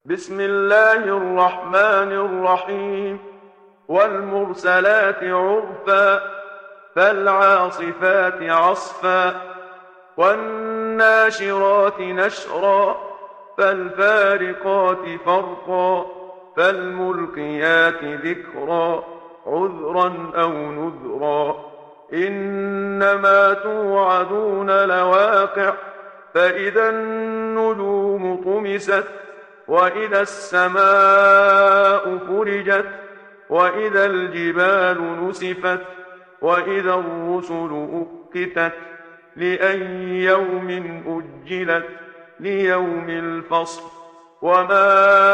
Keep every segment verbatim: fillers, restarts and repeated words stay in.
بسم الله الرحمن الرحيم. والمرسلات عرفا فالعاصفات عصفا والناشرات نشرا فالفارقات فرقا فالملقيات ذكرا عذرا أو نذرا إنما توعدون لواقع فإذا النجوم طمست وإذا السماء فرجت وإذا الجبال نسفت وإذا الرسل أقتت لأي يوم أجلت ليوم الفصل وما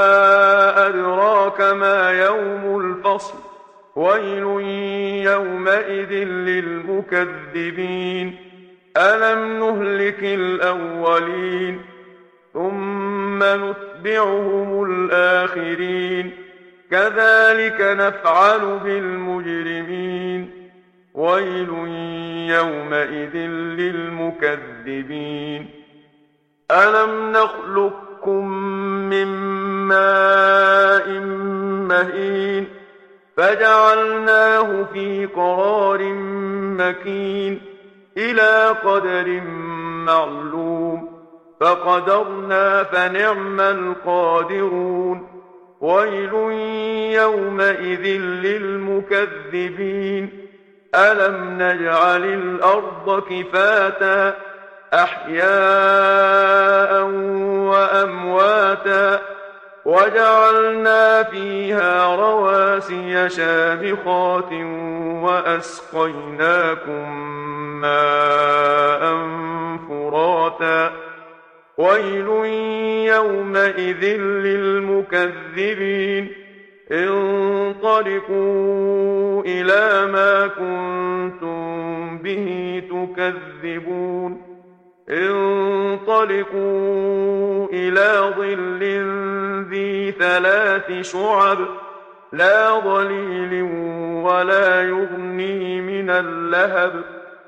أدراك ما يوم الفصل ويل يومئذ للمكذبين ألم نهلك الأولين ثم نتبعهم الآخرين كذلك نفعل بالمجرمين ويل يومئذ للمكذبين ألم نخلقكم من ماء مهين فجعلناه في قرار مكين إلى قدر معلوم فقدرنا فنعم القادرون ويل يومئذ للمكذبين ألم نجعل الأرض كفاتا أحياء وأمواتا وجعلنا فيها رواسي شامخات وأسقيناكم ماء فراتا ويل يومئذ للمكذبين انطلقوا إلى ما كنتم به تكذبون انطلقوا إلى ظل ذي ثلاث شعب لا ظليل ولا يغني من اللهب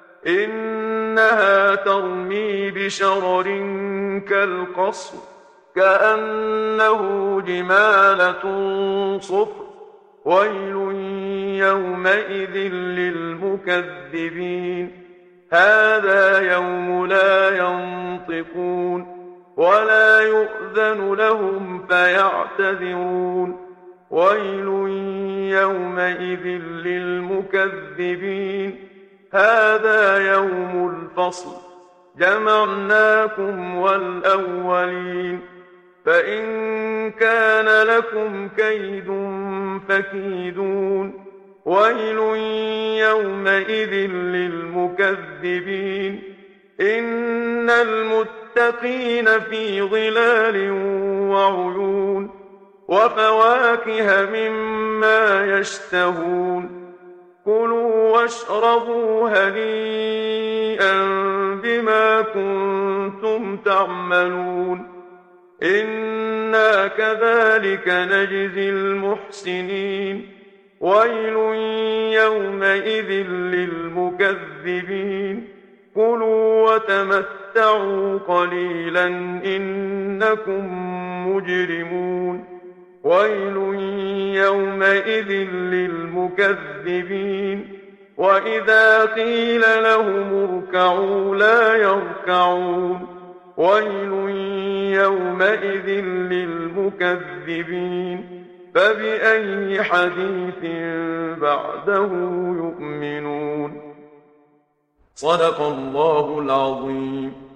إنها ترمي بشرر كالقصر كأنه جمالة صفر ويل يومئذ للمكذبين هذا يوم لا ينطقون ولا يؤذن لهم فيعتذرون ويل يومئذ للمكذبين هذا يوم الفصل جمعناكم والأولين فإن كان لكم كيد فكيدون ويل يومئذ للمكذبين إن المتقين في ظلال وعيون وفواكه مما يشتهون كلوا واشربوا هنيئا بما كنتم تعملون إنا كذلك نجزي المحسنين ويل يومئذ للمكذبين كلوا وتمتعوا قليلا إنكم مجرمون ويل يومئذ للمكذبين وإذا قيل لهم اركعوا لا يركعون ويل يومئذ للمكذبين فبأي حديث بعده يؤمنون صدق الله العظيم.